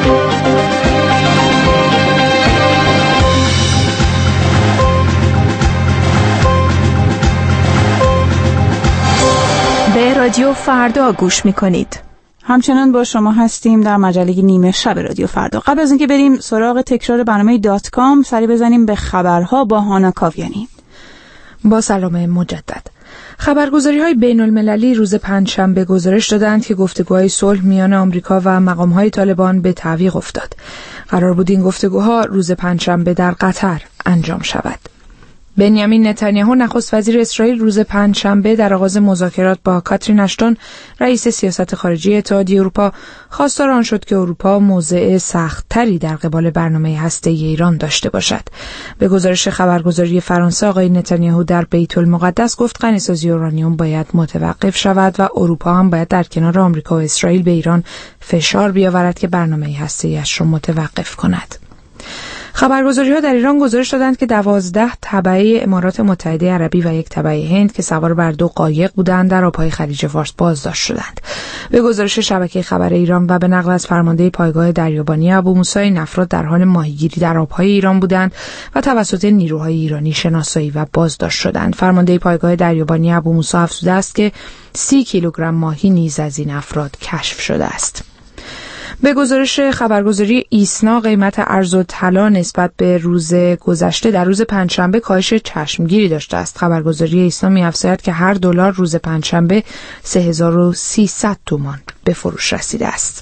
به رادیو فردا گوش میکنید. همچنان با شما هستیم در مجله نیمه شب رادیو فردا. قبل از اینکه بریم سراغ تکرار برنامه .com سری بزنیم به خبرها با هانا کاویانی. با سلام مجدد. خبرگزاری‌های بین‌المللی روز پنجشنبه گزارش دادند که گفتگوهای صلح میان آمریکا و مقام‌های طالبان به تعویق افتاد. قرار بود این گفتگوها روز پنجشنبه در قطر انجام شود. بنیامین نتانیاهو نخست وزیر اسرائیل روز پنجشنبه در آغاز مذاکرات با کاترین اشتون رئیس سیاست خارجی اتحادیه اروپا خواستار آن شد که اروپا موضع سخت‌تری در قبال برنامه هسته‌ای ایران داشته باشد. به گزارش خبرگزاری فرانسه آقای نتانیاهو در بیت المقدس گفت غنی‌سازی اورانیوم باید متوقف شود و اروپا هم باید در کنار آمریکا و اسرائیل به ایران فشار بیاورد که برنامه هسته‌ایش را متوقف کند. خبرگزاری‌ها در ایران گزارش دادند که 12 تبعه امارات متحده عربی و یک تبعه هند که سوار بر 2 قایق بودند در آب‌های خلیج فارس بازداشت شدند. به گزارش شبکه خبر ایران و به نقل از فرمانده پایگاه دریابانی ابو موسی، این افراد در حال ماهیگیری در آب‌های ایران بودند و توسط نیروهای ایرانی شناسایی و بازداشت شدند. فرمانده پایگاه دریابانی ابو موسی افزوده است که 30 کیلوگرم ماهی نیز از این افراد کشف شده است. به گزارش خبرگزاری ایسنا قیمت ارز و طلا نسبت به روز گذشته در روز پنجشنبه کاهش چشمگیری داشته است. خبرگزاری ایسنا می‌افزاید که هر دلار روز پنجشنبه 3300 تومان به فروش رسیده است.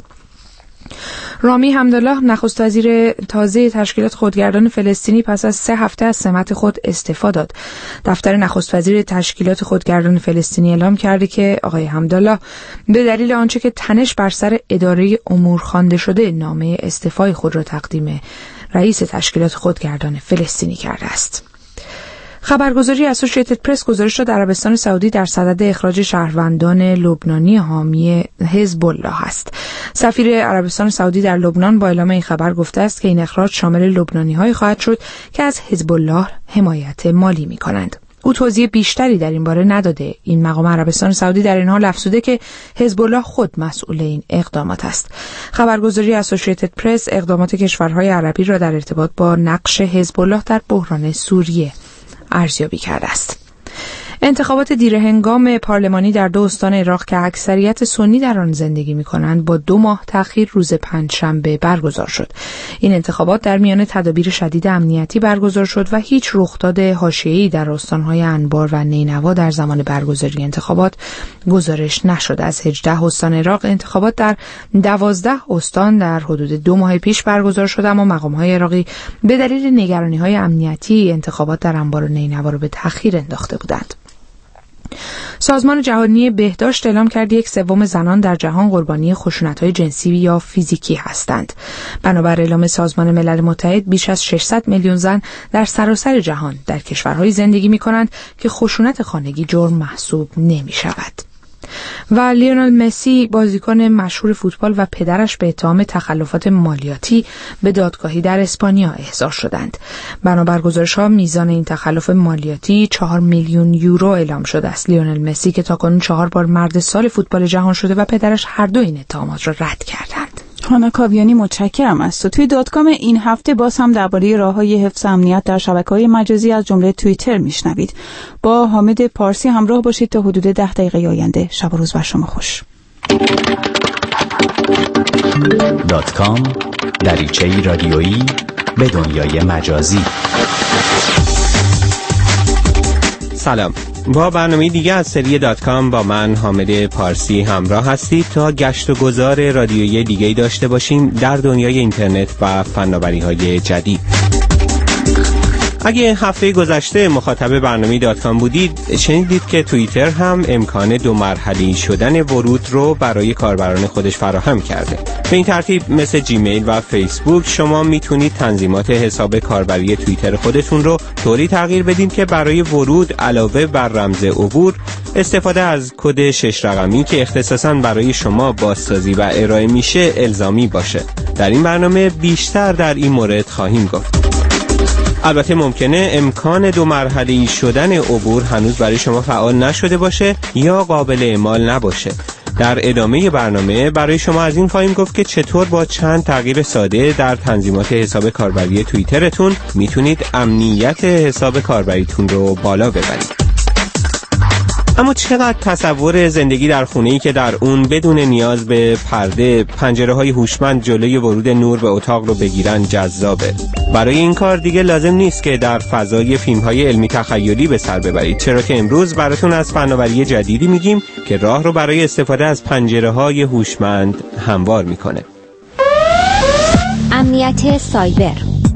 رامی حمدالله نخست وزیر تازه تشکیلات خودگردان فلسطینی پس از 3 هفته از سمت خود استعفا داد. دفتر نخست وزیر تشکیلات خودگردان فلسطینی اعلام کرده که آقای حمدالله به دلیل آنچه که تنش بر سر اداره امور خوانده شده نامه استعفای خود را تقدیم رئیس تشکیلات خودگردان فلسطینی کرده است. خبرگزاری اسوسییتد پرس گزارش داد عربستان سعودی در صدد اخراج شهروندان لبنانی حامی حزب الله است. سفیر عربستان سعودی در لبنان با اعلام این خبر گفته است که این اخراج شامل لبنانی‌هایی خواهد شد که از حزب الله حمایت مالی می‌کنند. او توضیح بیشتری در این باره نداده. این مقام عربستان سعودی در این حال افزوده که حزب الله خود مسئول این اقدامات است. خبرگزاری اسوسییتد پرس اقدامات کشورهای عربی را در ارتباط با نقش حزب الله در بحران سوریه ارزیابی کرده است. انتخابات دیرهنگام پارلمانی در 2 استان عراق که اکثریت سنی در آن زندگی می‌کنند با 2 ماه تأخیر روز پنجشنبه برگزار شد. این انتخابات در میان تدابیر شدید امنیتی برگزار شد و هیچ رخداد حاشیه‌ای در استان‌های انبار و نینوا در زمان برگزاری انتخابات گزارش نشد. از 18 استان عراق انتخابات در 12 استان در حدود 2 ماه پیش برگزار شد، اما مقام‌های عراقی به دلیل نگرانی‌های امنیتی انتخابات در انبار و نینوا را به تأخیر انداخته بودند. سازمان جهانی بهداشت اعلام کرد 1/3 زنان در جهان قربانی خشونت‌های جنسی یا فیزیکی هستند. بنابر اعلام سازمان ملل متحد بیش از 600 میلیون زن در سراسر جهان در کشورهای زندگی می‌کنند که خشونت خانگی جرم محسوب نمی‌شود. و لیونل مسی بازیکن مشهور فوتبال و پدرش به اتهام تخلفات مالیاتی به دادگاهی در اسپانیا احضار شدند. بنابر گزارش‌ها میزان این تخلف مالیاتی 4 میلیون یورو اعلام شده است. لیونل مسی که تاکنون 4 بار مرد سال فوتبال جهان شده و پدرش هر دو این اتهامات را رد کردند. هانا کاویانی متشکرم از تو. توی داتکام این هفته باز هم درباره راه‌های حفظ امنیت در شبکه‌های مجازی از جمله توییتر میشنوید. با حامد پارسی همراه باشید تا حدود 10 دقیقه آینده. شب و روز بر شما خوش. داتکام، دریچه‌ای رادیویی به دنیای مجازی. سلام، با برنامه دیگه از سری داتکام با من حامد پارسی همراه هستید تا گشت و گذار رادیویی دیگه‌ای داشته باشیم در دنیای اینترنت و فناوری‌های جدید. اگه هفته گذشته مخاطب برنامه داتکام بودید، شنیدید که توییتر هم امکان 2 مرحله‌ای شدن ورود رو برای کاربران خودش فراهم کرده. به این ترتیب مثل جیمیل و فیسبوک شما میتونید تنظیمات حساب کاربری توییتر خودتون رو طوری تغییر بدید که برای ورود علاوه بر رمز عبور استفاده از کد 6 رقمی که اختصاصاً برای شما بازسازی و ارائه میشه الزامی باشه. در این برنامه بیشتر در این مورد خواهیم گفت. البته ممکنه امکان 2 مرحله‌ای شدن عبور هنوز برای شما فعال نشده باشه یا قابل اعمال نباشه. در ادامه برنامه برای شما از این خواهیم گفت که چطور با چند تغییر ساده در تنظیمات حساب کاربری توییترتون میتونید امنیت حساب کاربریتون رو بالا ببرید. اما چقدر تصور زندگی در خونه‌ای که در اون بدون نیاز به پرده پنجره‌های هوشمند جلوی ورود نور به اتاق رو بگیرن جذابه. برای این کار دیگه لازم نیست که در فضای فیلم‌های علمی تخیلی به سر ببرید، چرا که امروز براتون از فناوری جدیدی میگیم که راه رو برای استفاده از پنجره‌های هوشمند هموار میکنه. امنیت سایبر.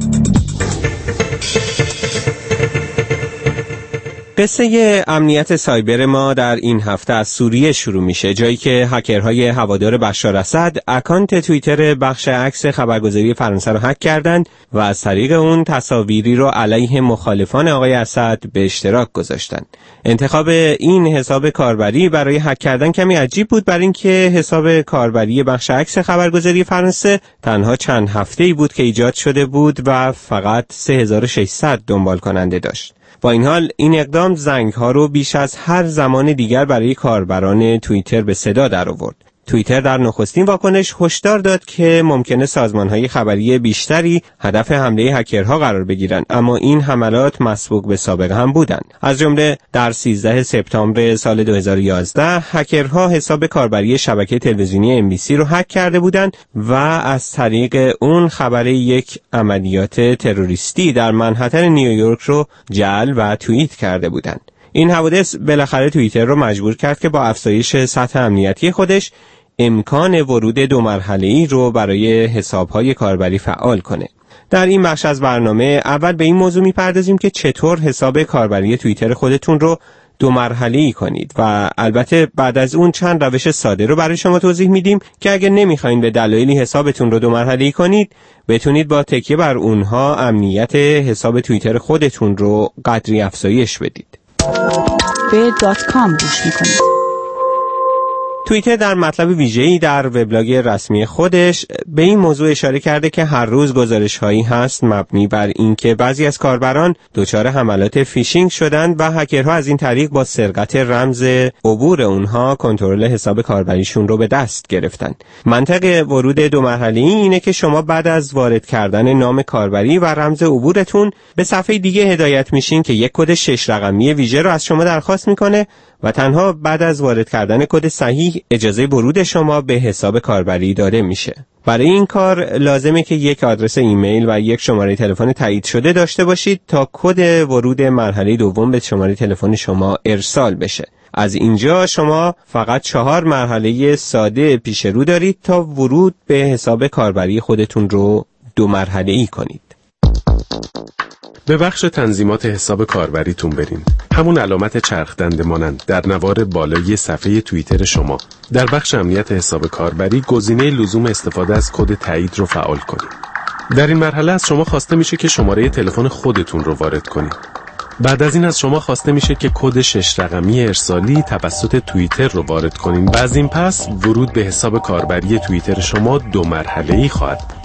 قصه امنیت سایبر ما در این هفته از سوریه شروع میشه، جایی که هکرهای هوادار بشار اسد اکانت توییتر بخش عکس خبرگزاری فرانسه رو هک کردند و از طریق اون تصاویری رو علیه مخالفان آقای اسد به اشتراک گذاشتند. انتخاب این حساب کاربری برای هک کردن کمی عجیب بود، برای اینکه حساب کاربری بخش عکس خبرگزاری فرانسه تنها چند هفته‌ای بود که ایجاد شده بود و فقط 3600 دنبال کننده داشت. با این حال این اقدام زنگ‌ها رو بیش از هر زمان دیگر برای کاربران توییتر به صدا در آورد. توییتر در نخستین واکنش هشدار داد که ممکنه سازمان‌های خبری بیشتری هدف حمله هکرها قرار بگیرند، اما این حملات مسبوق به سابقه هم بودند. از جمله در 13 سپتامبر سال 2011 هکرها حساب کاربری شبکه تلویزیونی MBC رو هک کرده بودند و از طریق اون خبر یک عملیات تروریستی در منهتن نیویورک رو جعل و توییت کرده بودند. این حوادث بالاخره توییتر رو مجبور کرد که با افزایش سطح امنیتی خودش امکان ورود 2 مرحله‌ای رو برای حساب‌های کاربری فعال کنه. در این بخش از برنامه اول به این موضوع می‌پردازیم که چطور حساب کاربری توییتر خودتون رو 2 مرحله‌ای کنید و البته بعد از اون چند روش ساده رو برای شما توضیح میدیم که اگر نمی‌خواید به دلایلی حسابتون رو 2 مرحله‌ای کنید، بتونید با تکیه بر اونها امنیت حساب توییتر خودتون رو قدری افزایش بدید. به داتکام گوش میکنید. توییتر در مطلب ویژه‌ای در وبلاگ رسمی خودش به این موضوع اشاره کرده که هر روز گزارش‌هایی هست مبنی بر اینکه بعضی از کاربران دچار حملات فیشینگ شدند و هکرها از این طریق با سرقت رمز عبور اونها کنترل حساب کاربریشون رو به دست گرفتند. منطق ورود 2 مرحله‌ای اینه که شما بعد از وارد کردن نام کاربری و رمز عبورتون به صفحه دیگه هدایت میشین که یک کد 6 رقمی ویژه رو از شما درخواست میکنه و تنها بعد از وارد کردن کد صحیح اجازه ورود شما به حساب کاربری داده میشه. برای این کار لازمه که یک آدرس ایمیل و یک شماره تلفن تایید شده داشته باشید تا کد ورود مرحله دوم به شماره تلفن شما ارسال بشه. از اینجا شما فقط 4 مرحله ساده پیش رو دارید تا ورود به حساب کاربری خودتون رو 2 مرحله‌ای کنید. به بخش تنظیمات حساب کاربریتون برین. همون علامت چرخ دنده مانند در نوار بالای صفحه توییتر شما. در بخش امنیت حساب کاربری گزینه لزوم استفاده از کد تایید رو فعال کنید. در این مرحله از شما خواسته میشه که شماره تلفن خودتون رو وارد کنید. بعد از این از شما خواسته میشه که کد 6 رقمی ارسالی توسط توییتر رو وارد کنین و از این پس ورود به حساب کاربری توییتر شما 2 مرحله‌ای خواهد بود.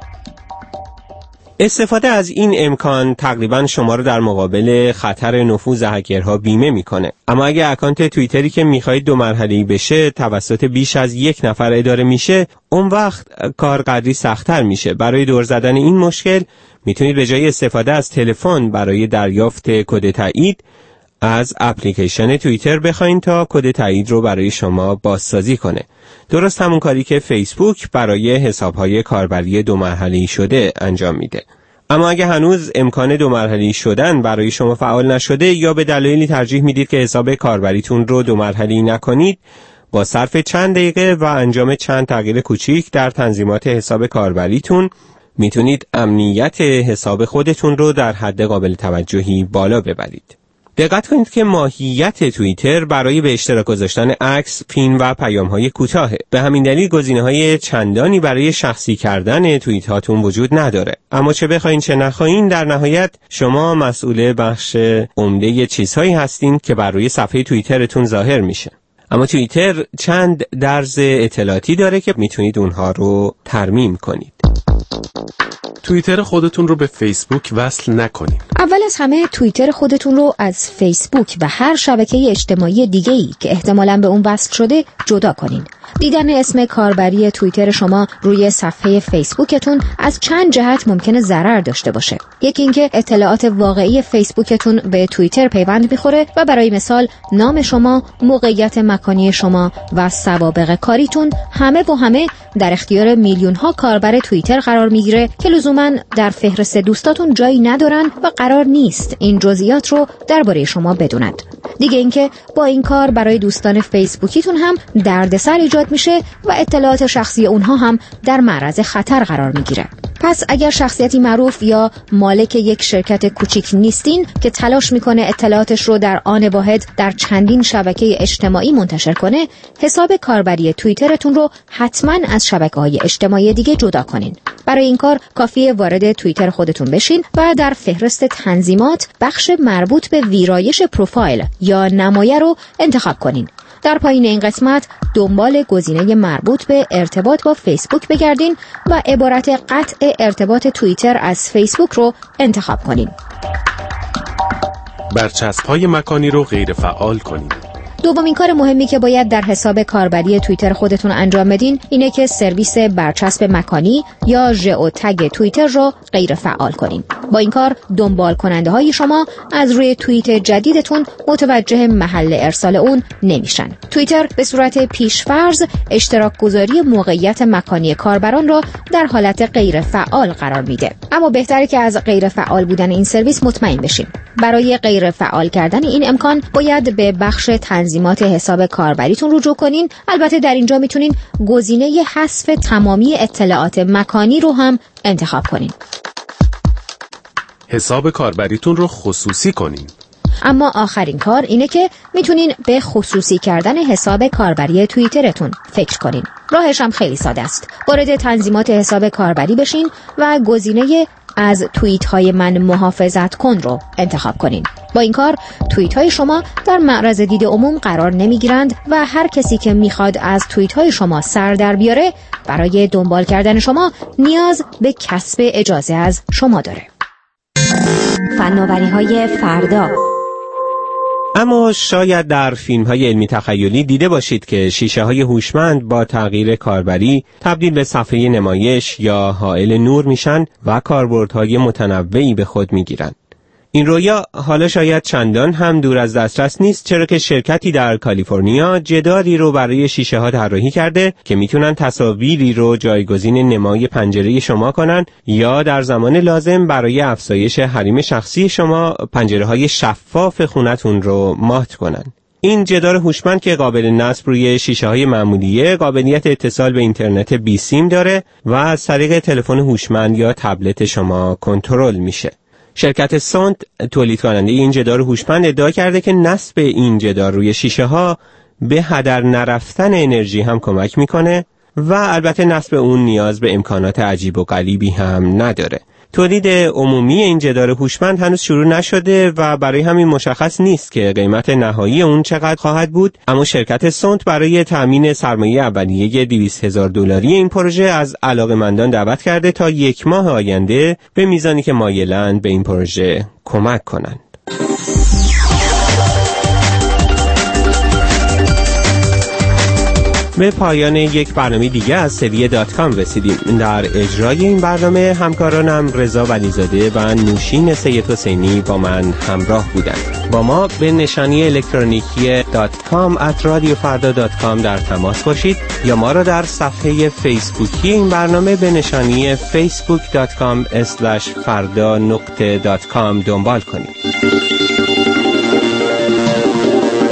استفاده از این امکان تقریبا شما رو در مقابل خطر نفوذ هکرها بیمه میکنه. اما اگه اکانت توییتری که میخواید 2 مرحله‌ای بشه توسط بیش از 1 نفر اداره میشه، اون وقت کار قدری سخت‌تر میشه. برای دور زدن این مشکل میتونید به جای استفاده از تلفن برای دریافت کد تایید از اپلیکیشن توییتر بخواین تا کد تایید رو برای شما بازسازی کنه. درست همون کاری که فیسبوک برای حساب‌های کاربری 2 مرحله‌ای شده انجام میده. اما اگه هنوز امکان 2 مرحله‌ای شدن برای شما فعال نشده یا به دلایلی ترجیح میدید که حساب کاربریتون رو 2 مرحله‌ای نکنید، با صرف چند دقیقه و انجام چند تغییر کوچیک در تنظیمات حساب کاربریتون میتونید امنیت حساب خودتون رو در حد قابل توجهی بالا ببرید. دقت کنید که ماهیت توییتر برای به اشتراک گذاشتن عکس، فیلم و پیام‌های کوتاهه. به همین دلیل گزینه‌های چندانی برای شخصی کردن توییت هاتون وجود نداره. اما چه بخواین چه نخواین، در نهایت شما مسئول بخش عمده چیزهایی هستین که بر روی صفحه توییترتون ظاهر میشه. اما توییتر چند درز اطلاعاتی داره که میتونید اونها رو ترمیم کنید. توییتر خودتون رو به فیسبوک وصل نکنید. اول از همه توییتر خودتون رو از فیسبوک و هر شبکه اجتماعی دیگه‌ای که احتمالاً به اون وصل شده جدا کنین. دیدن اسم کاربری توییتر شما روی صفحه فیسبوکتون از چند جهت ممکنه ضرر داشته باشه. یکی اینکه اطلاعات واقعی فیسبوکتون به توییتر پیوند میخوره و برای مثال نام شما، موقعیت مکانی شما و سوابق کاریتون همه در اختیار میلیون‌ها کاربر توییتر قرار میگیره که لزوماً در فهرست دوستاتون جایی ندارن و قرار نیست این جزئیات رو درباره شما بدونند. دیگه اینکه با این کار برای دوستان فیسبوکیتون هم دردسر ایجاد میشه و اطلاعات شخصی اونها هم در معرض خطر قرار میگیره. پس اگر شخصیتی معروف یا مالک یک شرکت کوچیک نیستین که تلاش میکنه اطلاعاتش رو در آن واحد در چندین شبکه اجتماعی منتشر کنه، حساب کاربری توییترتون رو حتما از شبکه‌های اجتماعی دیگه جدا کنین. برای این کار کافیه وارد توییتر خودتون بشین و در فهرست تنظیمات بخش مربوط به ویرایش پروفایل یا نمایه رو انتخاب کنین. در پایین این قسمت دنبال گزینه مربوط به ارتباط با فیسبوک بگردین و عبارت قطع ارتباط توییتر از فیسبوک رو انتخاب کنین. برچسب‌های مکانی رو غیر فعال کنین. دومین کار مهمی که باید در حساب کاربری توییتر خودتون انجام بدین اینه که سرویس برچسب مکانی یا ژئوتگ توییتر رو غیر فعال کنین. با این کار دنبال کننده های شما از روی توییت جدیدتون متوجه محل ارسال اون نمیشن. توییتر به صورت پیشفرض اشتراک گذاری موقعیت مکانی کاربران را در حالت غیر فعال قرار میده. اما بهتره که از غیر فعال بودن این سرویس مطمئن بشین. برای غیر فعال کردن این امکان باید به بخش تنظیمات حساب کاربریتون رجوع کنین. البته در اینجا میتونین گزینه حذف تمامی اطلاعات مکانی رو هم انتخاب کنین. حساب کاربریتون رو خصوصی کنین. اما آخرین کار اینه که میتونین به خصوصی کردن حساب کاربری توییترتون فکر کنین. راهش هم خیلی ساده است. وارد تنظیمات حساب کاربری بشین و گزینه از توییت های من محافظت کن رو انتخاب کنین. با این کار توییت های شما در معرض دید عموم قرار نمی گیرند و هر کسی که میخواد از توییت های شما سر در بیاره برای دنبال کردن شما نیاز به کسب اجازه از شما داره. فناوری های فردا. اما شاید در فیلم‌های علمی تخیلی دیده باشید که شیشه‌های هوشمند با تغییر کاربری تبدیل به صفحه نمایش یا حائل نور میشن و کاربردهای متنوعی به خود میگیرن. این رویا حالا شاید چندان هم دور از دسترس نیست، چرا که شرکتی در کالیفرنیا جداری رو برای شیشه‌ها طراحی کرده که میتونن تصاویری رو جایگزین نمای پنجره شما کنن یا در زمان لازم برای افزایش حریم شخصی شما پنجره‌های شفاف خونتون رو مات کنن. این جدار هوشمند که قابل نصب روی شیشه‌های معمولیه، قابلیت اتصال به اینترنت بی سیم داره و از طریق تلفن هوشمند یا تبلت شما کنترل میشه. شرکت سونت تولید کننده این جدار هوشمند ادعا کرده که نصب این جدار روی شیشه ها به هدر نرفتن انرژی هم کمک میکنه و البته نصب اون نیاز به امکانات عجیب و غریبی هم نداره. تولید عمومی این جدار هوشمند هنوز شروع نشده و برای همین مشخص نیست که قیمت نهایی اون چقدر خواهد بود، اما شرکت سونت برای تامین سرمایه اولیه $200,000 این پروژه از علاقه‌مندان دعوت کرده تا 1 ماه آینده به میزانی که مایلند به این پروژه کمک کنند. به پایان یک برنامه دیگه از سری .com رسیدیم. در اجرای این برنامه همکارانم رضا ولیزاده و نوشین سید حسینی با من همراه بودند. با ما به نشانی الکترونیکی .com@radiofarda.com در تماس باشید یا ما را در صفحه فیسبوکی این برنامه به نشانی facebook.com/farda.com دنبال کنید.